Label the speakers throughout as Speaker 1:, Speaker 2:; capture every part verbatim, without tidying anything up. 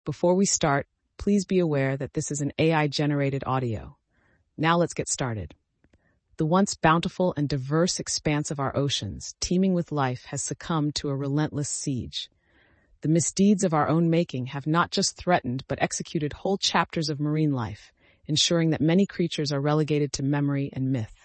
Speaker 1: Before we start, please be aware that this is an A I-generated audio. Now let's get started. The once bountiful and diverse expanse of our oceans, teeming with life, has succumbed to a relentless siege. The misdeeds of our own making have not just threatened but executed whole chapters of marine life, ensuring that many creatures are relegated to memory and myth.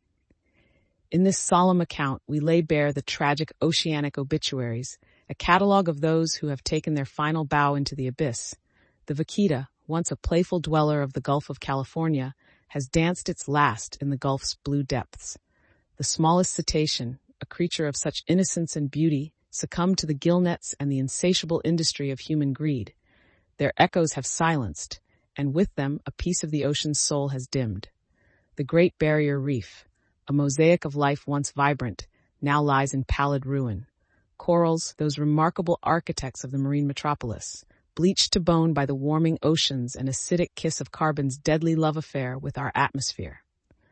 Speaker 1: In this solemn account, we lay bare the tragic oceanic obituaries, a catalog of those who have taken their final bow into the abyss. The vaquita, once a playful dweller of the Gulf of California, has danced its last in the Gulf's blue depths. The smallest cetacean, a creature of such innocence and beauty, succumbed to the gillnets and the insatiable industry of human greed. Their echoes have silenced, and with them a piece of the ocean's soul has dimmed. The Great Barrier Reef, a mosaic of life once vibrant, now lies in pallid ruin. Corals, those remarkable architects of the marine metropolis, bleached to bone by the warming oceans and acidic kiss of carbon's deadly love affair with our atmosphere.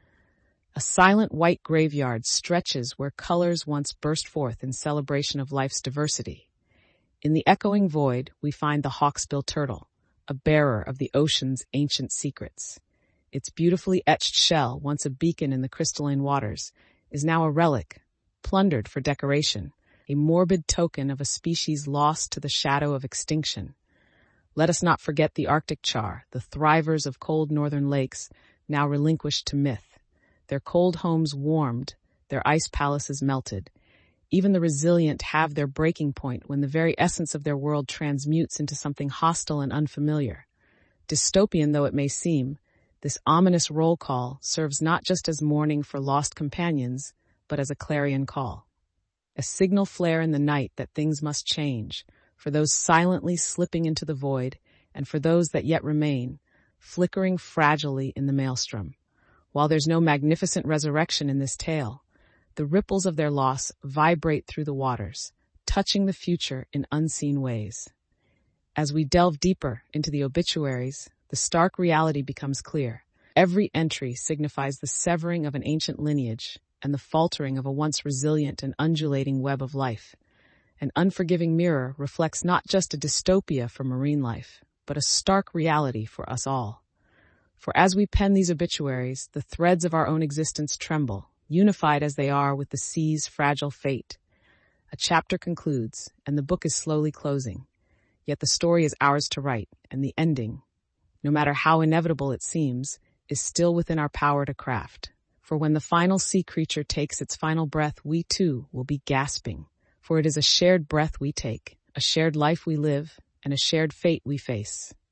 Speaker 1: A silent white graveyard stretches where colors once burst forth in celebration of life's diversity. In the echoing void, we find the hawksbill turtle, a bearer of the ocean's ancient secrets. Its beautifully etched shell, once a beacon in the crystalline waters, is now a relic, plundered for decoration, a morbid token of a species lost to the shadow of extinction. Let us not forget the Arctic char, the thrivers of cold northern lakes, now relinquished to myth. Their cold homes warmed, their ice palaces melted. Even the resilient have their breaking point when the very essence of their world transmutes into something hostile and unfamiliar. Dystopian though it may seem, this ominous roll call serves not just as mourning for lost companions, but as a clarion call. A signal flare in the night that things must change, for those silently slipping into the void, and for those that yet remain, flickering fragilely in the maelstrom. While there's no magnificent resurrection in this tale, the ripples of their loss vibrate through the waters, touching the future in unseen ways. As we delve deeper into the obituaries, the stark reality becomes clear. Every entry signifies the severing of an ancient lineage and the faltering of a once resilient and undulating web of life. An unforgiving mirror reflects not just a dystopia for marine life, but a stark reality for us all. For as we pen these obituaries, the threads of our own existence tremble, unified as they are with the sea's fragile fate. A chapter concludes, and the book is slowly closing. Yet the story is ours to write, and the ending, no matter how inevitable it seems, is still within our power to craft. For when the final sea creature takes its final breath, we too will be gasping. For it is a shared breath we take, a shared life we live, and a shared fate we face.